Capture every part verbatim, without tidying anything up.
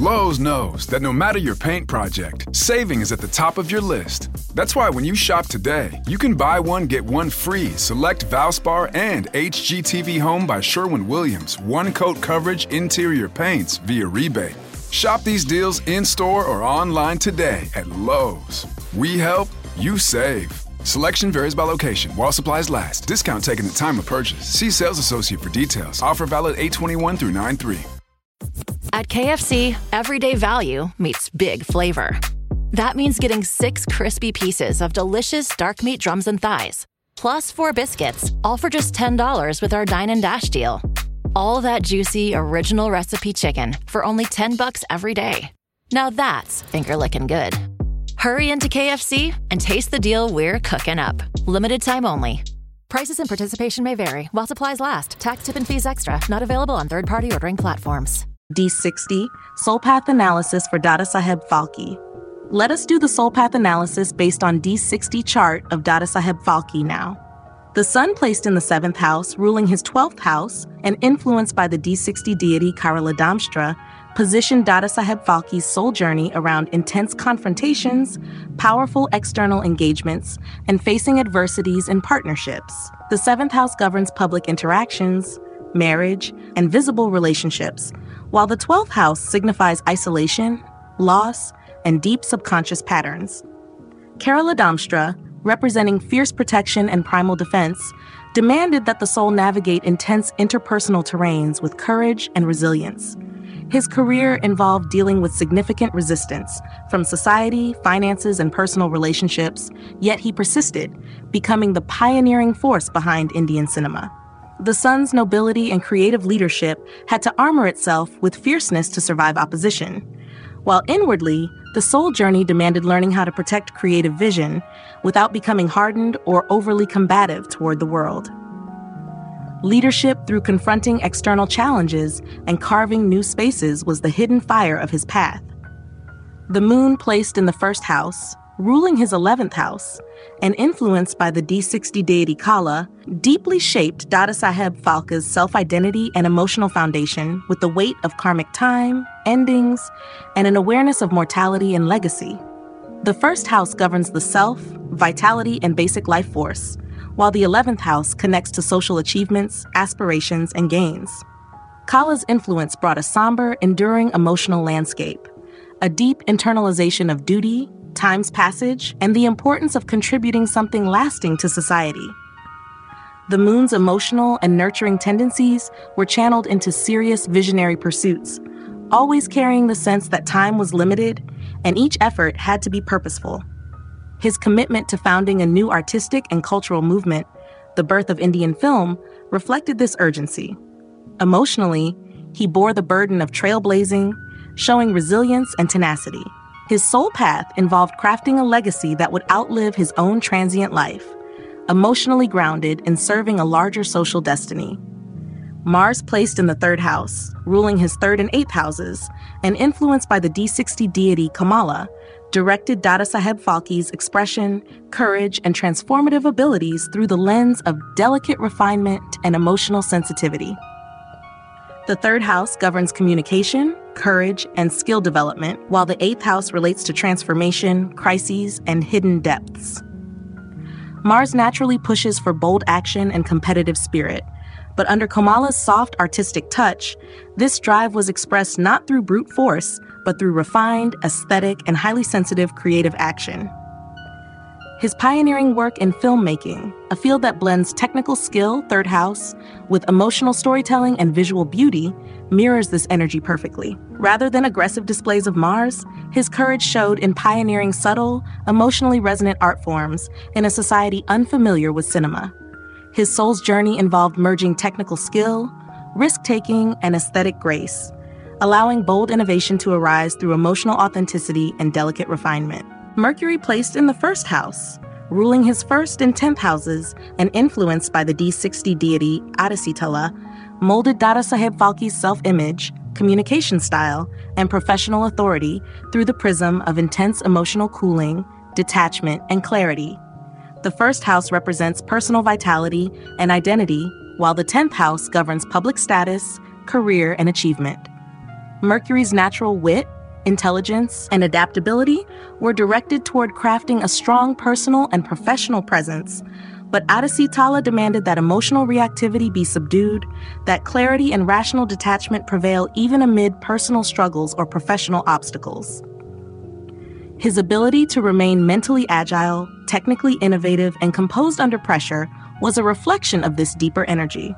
Lowe's knows that no matter your paint project, saving is at the top of your list. That's why when you shop today, you can buy one, get one free select Valspar and H G T V Home by Sherwin-Williams one-coat coverage interior paints via rebate. Shop these deals in-store or online today at Lowe's. We help, you save. Selection varies by location. While supplies last. Discount taken at time of purchase. See sales associate for details. Offer valid eight twenty-one through nine three. At K F C, everyday value meets big flavor. That means getting six crispy pieces of delicious dark meat drums and thighs, plus four biscuits, all for just ten dollars with our Dine and Dash deal. All that juicy, original recipe chicken for only ten bucks every day. Now that's finger-licking good. Hurry into K F C and taste the deal we're cooking up. Limited time only. Prices and participation may vary while supplies last. Tax, tip, and fees extra. Not available on third-party ordering platforms. D sixty, Soul Path Analysis for Dadasaheb Phalke. Let us do the Soul Path Analysis based on D sixty chart of Dadasaheb Phalke now. The sun placed in the seventh house, ruling his twelfth house, and influenced by the D sixty deity Karaladamshtra, positioned Dadasaheb Phalke's soul journey around intense confrontations, powerful external engagements, and facing adversities in partnerships. The seventh house governs public interactions, marriage, and visible relationships, while the twelfth house signifies isolation, loss, and deep subconscious patterns. Karaladamshtra, representing fierce protection and primal defense, demanded that the soul navigate intense interpersonal terrains with courage and resilience. His career involved dealing with significant resistance from society, finances, and personal relationships, yet he persisted, becoming the pioneering force behind Indian cinema. The sun's nobility and creative leadership had to armor itself with fierceness to survive opposition, while inwardly, the soul journey demanded learning how to protect creative vision without becoming hardened or overly combative toward the world. Leadership through confronting external challenges and carving new spaces was the hidden fire of his path. The moon placed in the first house, ruling his eleventh house, and influenced by the D sixty deity Kala, deeply shaped Dadasaheb Phalke's self-identity and emotional foundation with the weight of karmic time, endings, and an awareness of mortality and legacy. The first house governs the self, vitality, and basic life force, while the eleventh house connects to social achievements, aspirations, and gains. Kala's influence brought a somber, enduring emotional landscape, a deep internalization of duty, time's passage, and the importance of contributing something lasting to society. The moon's emotional and nurturing tendencies were channeled into serious visionary pursuits, always carrying the sense that time was limited and each effort had to be purposeful. His commitment to founding a new artistic and cultural movement, the birth of Indian film, reflected this urgency. Emotionally, he bore the burden of trailblazing, showing resilience and tenacity. His soul path involved crafting a legacy that would outlive his own transient life, emotionally grounded in serving a larger social destiny. Mars placed in the third house, ruling his third and eighth houses, and influenced by the D sixty deity Kamala, directed Dadasaheb Phalke's expression, courage, and transformative abilities through the lens of delicate refinement and emotional sensitivity. The third house governs communication, courage, and skill development, while the eighth house relates to transformation, crises, and hidden depths. Mars naturally pushes for bold action and competitive spirit, but under Kamala's soft artistic touch, this drive was expressed not through brute force, but through refined, aesthetic, and highly sensitive creative action. His pioneering work in filmmaking, a field that blends technical skill, third house, with emotional storytelling and visual beauty, mirrors this energy perfectly. Rather than aggressive displays of Mars, his courage showed in pioneering subtle, emotionally resonant art forms in a society unfamiliar with cinema. His soul's journey involved merging technical skill, risk-taking, and aesthetic grace, allowing bold innovation to arise through emotional authenticity and delicate refinement. Mercury placed in the first house, ruling his first and tenth houses and influenced by the D sixty deity Adisitala, molded Dadasaheb Phalke's self-image, communication style, and professional authority through the prism of intense emotional cooling, detachment, and clarity. The first house represents personal vitality and identity, while the tenth house governs public status, career, and achievement. Mercury's natural wit, intelligence, and adaptability were directed toward crafting a strong personal and professional presence, but Adisitala demanded that emotional reactivity be subdued, that clarity and rational detachment prevail even amid personal struggles or professional obstacles. His ability to remain mentally agile, technically innovative, and composed under pressure was a reflection of this deeper energy.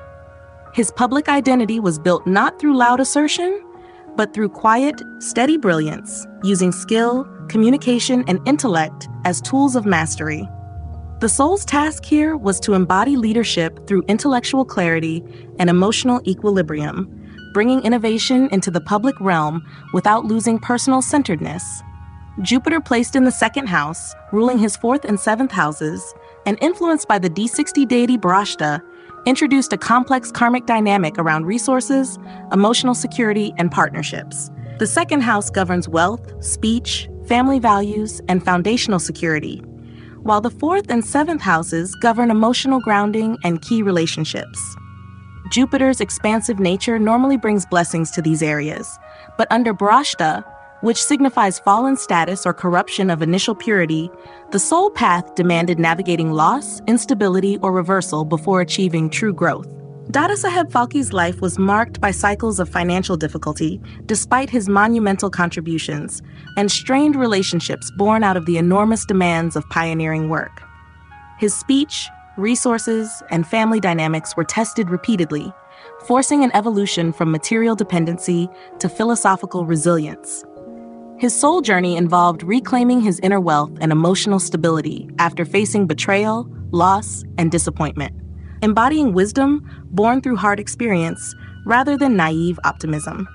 His public identity was built not through loud assertion, but through quiet, steady brilliance, using skill, communication, and intellect as tools of mastery. The soul's task here was to embody leadership through intellectual clarity and emotional equilibrium, bringing innovation into the public realm without losing personal centeredness. Jupiter, placed in the second house, ruling his fourth and seventh houses, and influenced by the D sixty deity Brahshta, introduced a complex karmic dynamic around resources, emotional security, and partnerships. The second house governs wealth, speech, family values, and foundational security, while the fourth and seventh houses govern emotional grounding and key relationships. Jupiter's expansive nature normally brings blessings to these areas, but under Brahshta, which signifies fallen status or corruption of initial purity, the soul path demanded navigating loss, instability, or reversal before achieving true growth. Dadasaheb Phalke's life was marked by cycles of financial difficulty, despite his monumental contributions, and strained relationships born out of the enormous demands of pioneering work. His speech, resources, and family dynamics were tested repeatedly, forcing an evolution from material dependency to philosophical resilience. His soul journey involved reclaiming his inner wealth and emotional stability after facing betrayal, loss, and disappointment, embodying wisdom born through hard experience rather than naive optimism.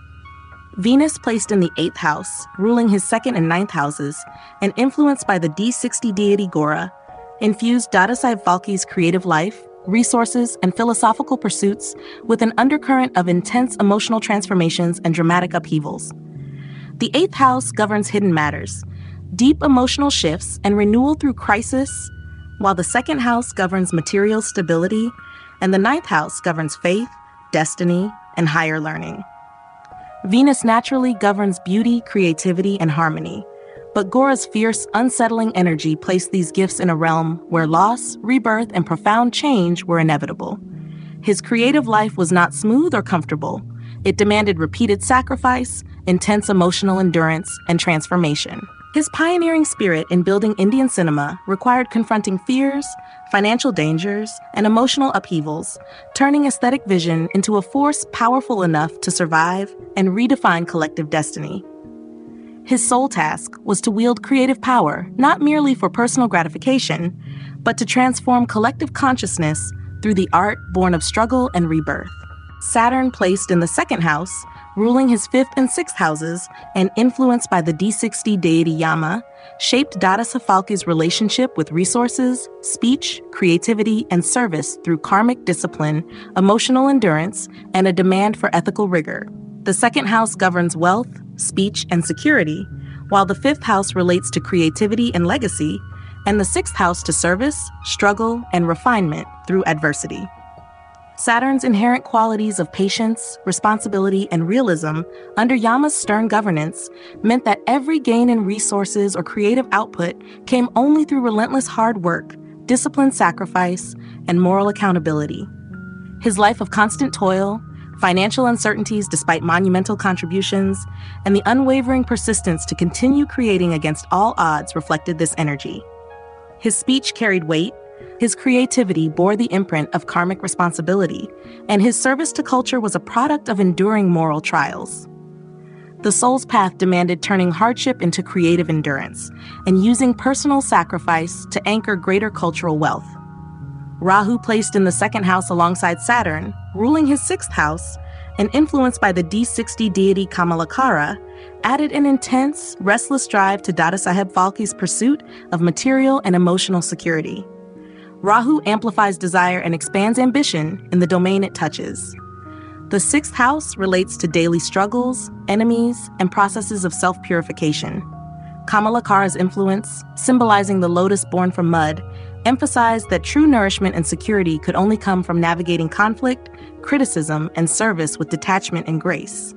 Venus, placed in the eighth house, ruling his second and ninth houses, and influenced by the D sixty deity Gora, infused Dadasaheb Phalke's creative life, resources, and philosophical pursuits with an undercurrent of intense emotional transformations and dramatic upheavals. The eighth house governs hidden matters, deep emotional shifts, and renewal through crisis, while the second house governs material stability, and the ninth house governs faith, destiny, and higher learning. Venus naturally governs beauty, creativity, and harmony, but Gora's fierce, unsettling energy placed these gifts in a realm where loss, rebirth, and profound change were inevitable. His creative life was not smooth or comfortable. It demanded repeated sacrifice, intense emotional endurance, and transformation. His pioneering spirit in building Indian cinema required confronting fears, financial dangers, and emotional upheavals, turning aesthetic vision into a force powerful enough to survive and redefine collective destiny. His sole task was to wield creative power not merely for personal gratification, but to transform collective consciousness through the art born of struggle and rebirth. Saturn, placed in the second house, ruling his fifth and sixth houses, and influenced by the D sixty deity Yama, shaped Dadasaheb Phalke's relationship with resources, speech, creativity, and service through karmic discipline, emotional endurance, and a demand for ethical rigor. The second house governs wealth, speech, and security, while the fifth house relates to creativity and legacy, and the sixth house to service, struggle, and refinement through adversity. Saturn's inherent qualities of patience, responsibility, and realism under Yama's stern governance meant that every gain in resources or creative output came only through relentless hard work, disciplined sacrifice, and moral accountability. His life of constant toil, financial uncertainties despite monumental contributions, and the unwavering persistence to continue creating against all odds reflected this energy. His speech carried weight, his creativity bore the imprint of karmic responsibility, and his service to culture was a product of enduring moral trials. The soul's path demanded turning hardship into creative endurance and using personal sacrifice to anchor greater cultural wealth. Rahu, placed in the second house alongside Saturn, ruling his sixth house, and influenced by the D sixty deity Kamalakara, added an intense, restless drive to Dadasaheb Phalke's pursuit of material and emotional security. Rahu amplifies desire and expands ambition in the domain it touches. The sixth house relates to daily struggles, enemies, and processes of self-purification. Kamalakara's influence, symbolizing the lotus born from mud, emphasized that true nourishment and security could only come from navigating conflict, criticism, and service with detachment and grace.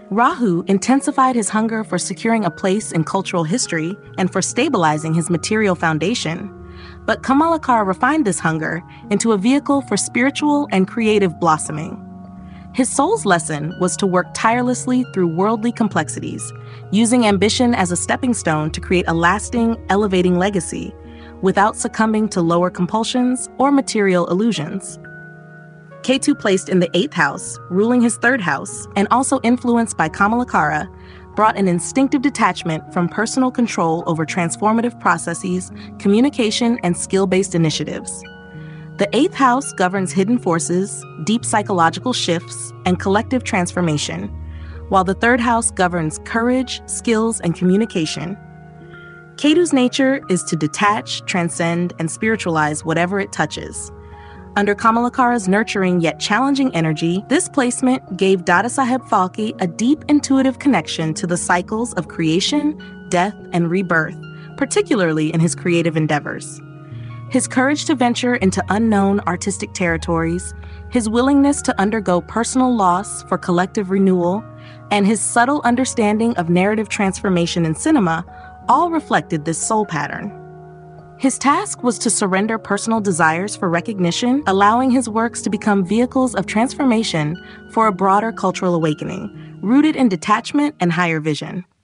Rahu intensified his hunger for securing a place in cultural history and for stabilizing his material foundation. But Kamalakara refined this hunger into a vehicle for spiritual and creative blossoming. His soul's lesson was to work tirelessly through worldly complexities, using ambition as a stepping stone to create a lasting, elevating legacy, without succumbing to lower compulsions or material illusions. Ketu, placed in the eighth house, ruling his third house, and also influenced by Kamalakara, brought an instinctive detachment from personal control over transformative processes, communication, and skill-based initiatives. The eighth house governs hidden forces, deep psychological shifts, and collective transformation, while the third house governs courage, skills, and communication. Ketu's nature is to detach, transcend, and spiritualize whatever it touches. Under Kamalakara's nurturing yet challenging energy, this placement gave Dadasaheb Phalke a deep intuitive connection to the cycles of creation, death, and rebirth, particularly in his creative endeavors. His courage to venture into unknown artistic territories, his willingness to undergo personal loss for collective renewal, and his subtle understanding of narrative transformation in cinema all reflected this soul pattern. His task was to surrender personal desires for recognition, allowing his works to become vehicles of transformation for a broader cultural awakening, rooted in detachment and higher vision.